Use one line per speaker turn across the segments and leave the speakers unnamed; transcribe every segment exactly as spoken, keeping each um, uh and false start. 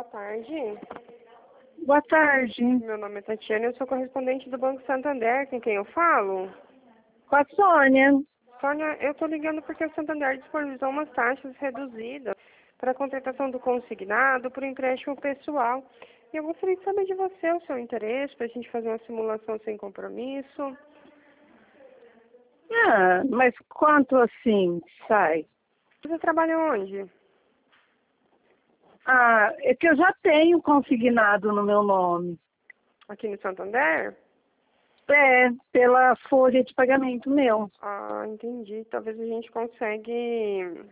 Boa tarde.
Boa tarde.
Meu nome é Tatiana, eu sou correspondente do Banco Santander, com quem eu falo.
Com a Sônia.
Sônia, eu estou ligando porque o Santander disponibilizou umas taxas reduzidas para a contratação do consignado por empréstimo pessoal. E eu gostaria de saber de você o seu interesse para a gente fazer uma simulação sem compromisso.
Ah, mas quanto assim sai?
Você trabalha onde?
Ah, é que eu já tenho consignado no meu nome.
Aqui no Santander?
É, pela folha de pagamento meu.
Ah, entendi. Talvez a gente consegue,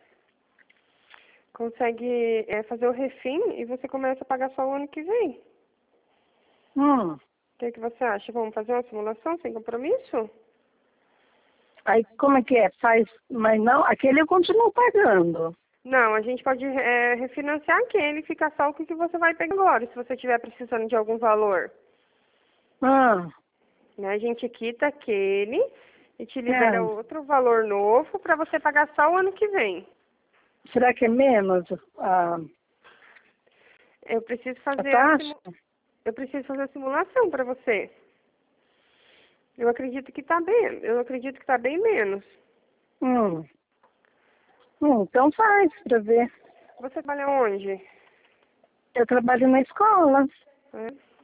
consegue é, fazer o refim e você começa a pagar só o ano que vem.
Hum.
O que, que você acha? Vamos fazer uma simulação sem compromisso?
Aí como é que é? Faz, mas não, aquele eu continuo pagando.
Não, a gente pode é, refinanciar aquele e ficar só o que que você vai pegar agora, se você estiver precisando de algum valor.
Ah,
Né? A gente quita aquele e te libera
é.
outro valor novo para você pagar só o ano que vem.
Será que é menos a,
Eu preciso
a
fazer a
taxa?
simu... eu preciso fazer a simulação para você. Eu acredito que tá bem, eu acredito que tá bem menos.
Hum. Hum, então faz pra ver.
Você trabalha onde?
Eu trabalho na escola.
É.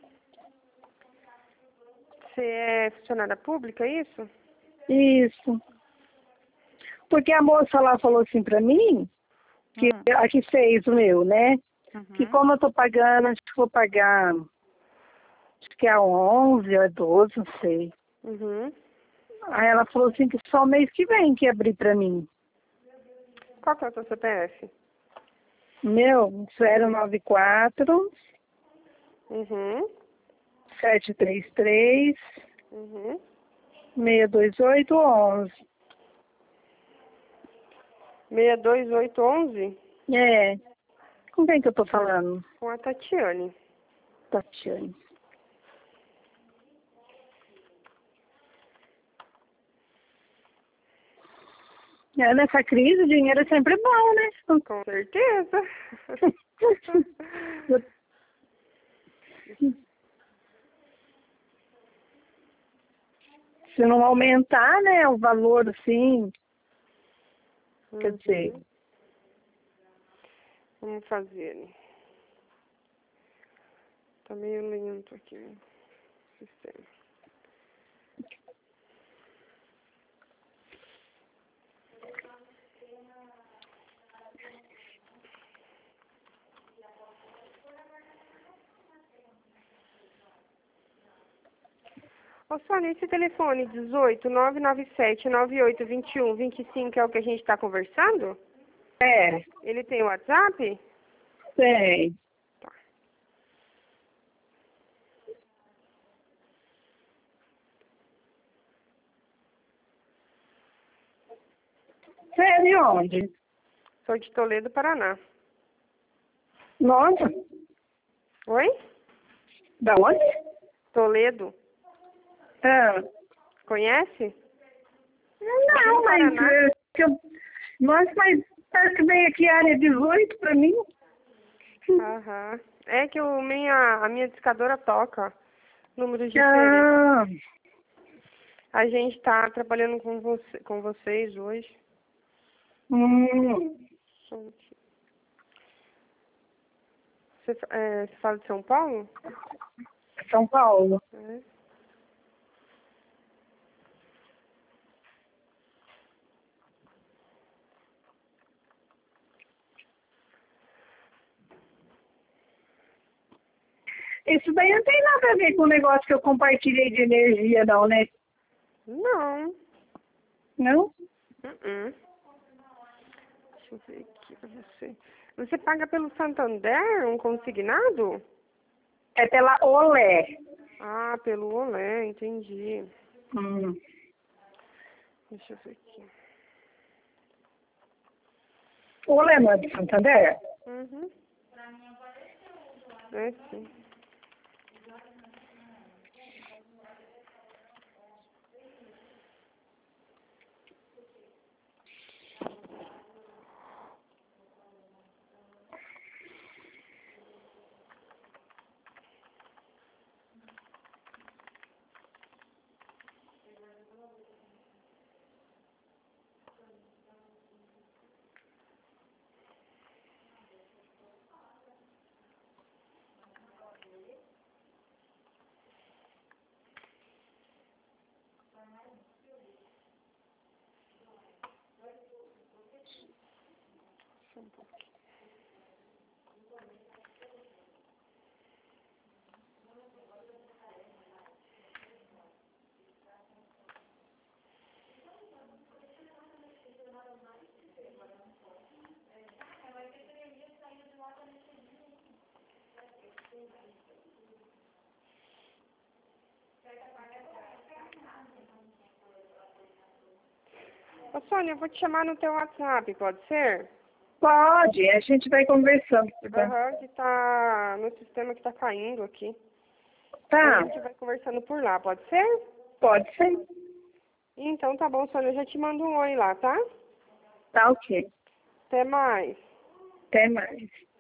Você é funcionária pública, é isso?
Isso. Porque a moça lá falou assim pra mim, que
Hum.
a que fez o meu, né? Que
Uhum.
como eu tô pagando, acho que vou pagar, acho que é onze ou é doze, não sei.
Uhum.
Aí ela falou assim que só o mês que vem que ia abrir pra mim.
Qual que é o seu C P F?
Meu, zero nove quatro,
Uhum.
sete três três,
Uhum.
seis dois oito, onze.
seis dois oito onze?
É, com quem que eu tô falando?
Com a Tatiane.
Tatiane. É, nessa crise o dinheiro é sempre bom, né?
Com certeza.
Se não aumentar, né, o valor, assim, quer dizer,
Uhum. Vamos fazer. Tá meio lento aqui o sistema. Ô, Sônia, esse telefone dezoito, nove nove sete, nove oito dois um, dois cinco é o que a gente está conversando?
é,
Ele tem WhatsApp?
tem.
Tá.
Você é de onde?
Sou de Toledo, Paraná.
Nossa,
Oi?
da onde?
Toledo.
Ah,
Conhece? Aqui
não,
no
mas,
Paraná.
eh, que eu, nossa, mas parece que vem aqui área dezoito pra mim.
Aham. É que o minha, a minha discadora toca números diferentes.
Ah,
A gente tá trabalhando com, você, com vocês hoje.
hum,
Só um pouquinho. Você, fa- é, você fala de São Paulo?
São Paulo.
É.
Isso daí não tem nada a ver com o negócio que eu compartilhei de energia, não, né?
Não.
Não?
Uh-uh. Deixa eu ver aqui pra você. Você paga pelo Santander um consignado?
É pela Olé.
Ah, pelo Olé, entendi.
Hum.
Deixa eu ver aqui.
Olé não é de Santander?
Uhum. É sim. Ô, Sônia, eu vou te chamar no teu WhatsApp, pode ser?
Pode, a gente vai conversando. Tá?
Aham, que tá no sistema que tá caindo aqui.
Tá,
A gente vai conversando por lá, pode ser?
pode ser.
Então tá bom, Sônia, eu já te mando um oi lá, tá?
Tá ok.
Até mais.
Até mais.